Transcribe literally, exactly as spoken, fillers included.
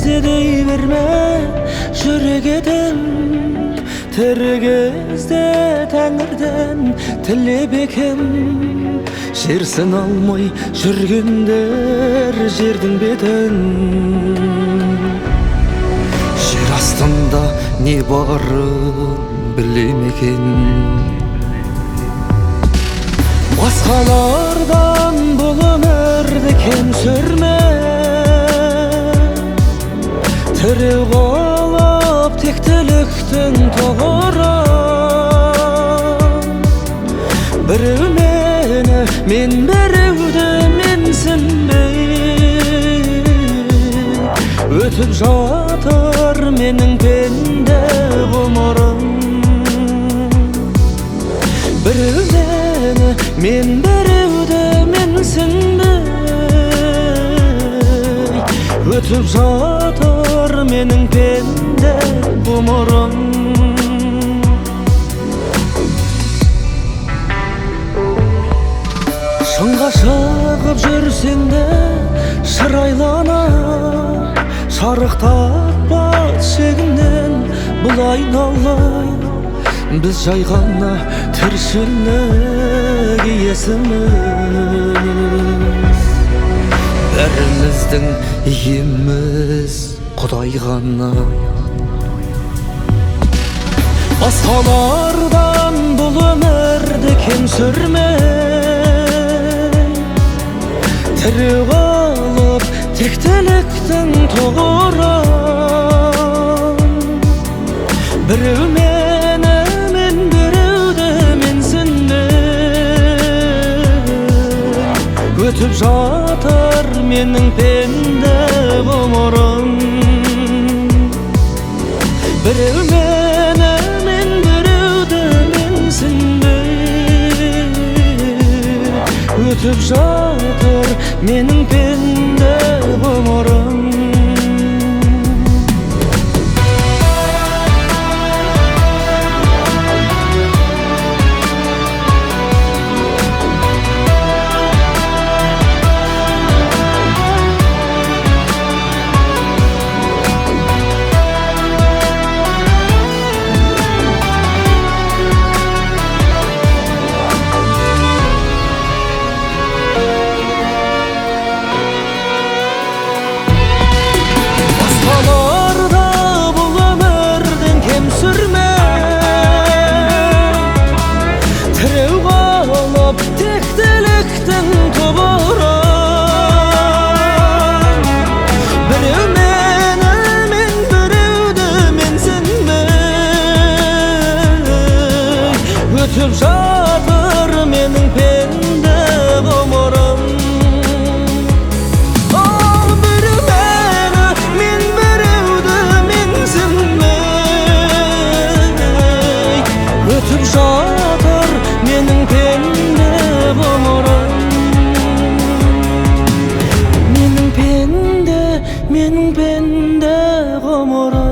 дей берме жүрегеден, тірі кезде тәңірден тілеп екем. Жерсін алмай жүргендер жердің бетін, жер астында не барын білемекен. Басқалардан бұл өмірді кем сүрме, тірі қалып тектіліктің тұғыры. Біреу мені, мен біреуді менсінбей, өтіп жатыр менің пенде ғұмырым. Біреу мені, мен біреуді менсінбей, өтіп жатыр менің пенде ғұмырым. Шыңға шығып жүрсең де шырайлана, шарықтатпа шегінен бұл айналайын. Біз жай ғана тіршілік иесіміз, бәріміздің иеміз Құдай ғана. Басқалардан бұл өмірді кем сүрме, тірі қалып тектіліктің тұғыры. Біреу мені, мен біреуді менсінбей, өтіп жатыр менің пенде ғұмырым. Біреу мені, мен біреуді менсінбей, өтіп жатыр менің пенде ғұмырым. Tектіліктің тұғыры. Біреу мені, мен біреуді менсінбей, өтіп жатыр менің пенде ғұмырым. Біреу мені, мен біреуді менсінбей, өтіп жатыр менің пенде ғұмырым. Менің пенде, менің пенде ғұмырым.